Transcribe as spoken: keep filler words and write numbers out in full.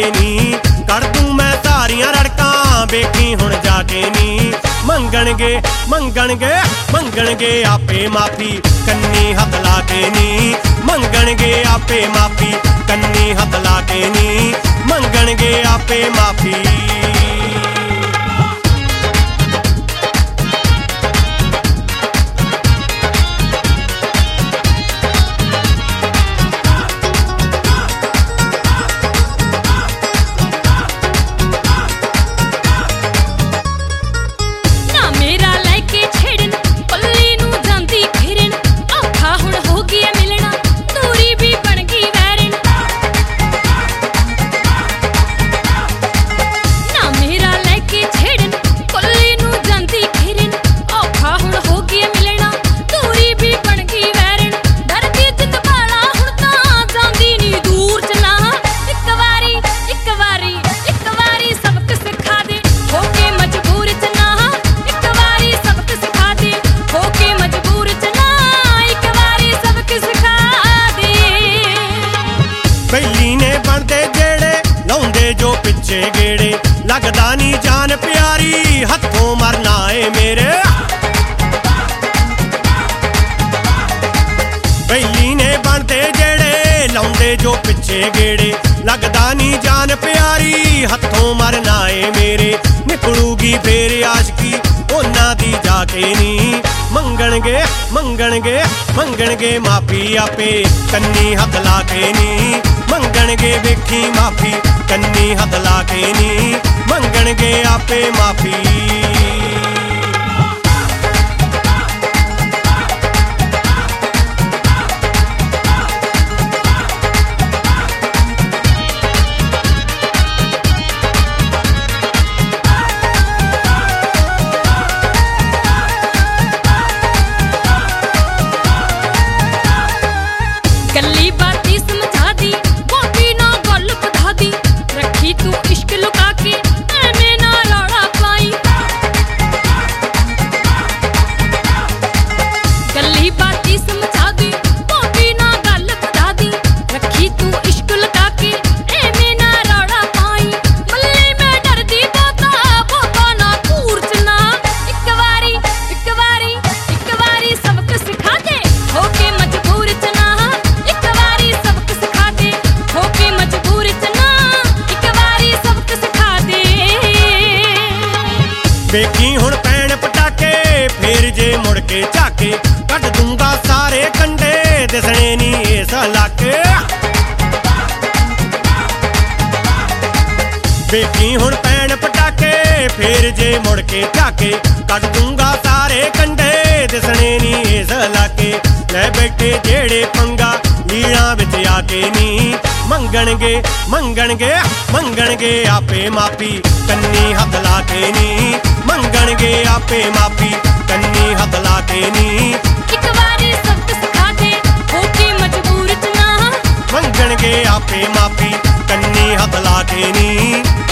नी कर दूं मैं सारियां रड़कां वेखी हुण जाके नी मंगणगे मंगणगे मंगणगे आपे माफी कन्नी हथ ला के नी मंगणगे आपे माफी कन्नी हथ ला के नी मंगणगे आपे माफी। जो पिछे गेड़े लगदा नी जान प्यारी हथों मरना है मेरे बैली ने बनते जेड़े लाउंदे जो पिछे गेड़े लगदा नी जान प्यारी हथों मरना है मेरे निकलूगी फेर आशकी उन्हां दी जाके नी मंगणगे मंगणगे मंगणगे माफी आपे कन्नी हथ ला के नी मंगणगे वेखी माफी कन्नी हथ ला के नी मंगणगे आपे माफी। गल्ली बाती समझा दी बाकी ना गल बधा दी रखी तू इश्क लुका के एवें ना रौला पाई गल्ली बाती समझा दी बाकी ना गल बधा दी रखी तू इश्क लुका के एवें ना रौला पाई मल्ले मैं डरदी बोता बोता ना घूर चना एक वारी एक वारी एक वारी सबक सिखा दे होके मजबूर चना वेखी हुण पैण पटाके फेर जे मुड़ के झाके कट दूंगा सारे कंडे दिसने नी इस इलाके वेखी हुण पैण पटाके फेर जे मुड़ के झाके कट दूंगा सारे कंडे दिसने नी इस इलाके ले बैठे जेड़े पंगा लीड़ा विच आके नी मंगणगे मंगणगे मंगणगे आपे माफी कन्नी हथ ला के नी मंगणगे आपे माफी कन्नी हथ ला के नी एक बारी सबक सिखा दे होके मजबूर च ना मंगणगे आपे माफी कन्नी हथ ला के नी।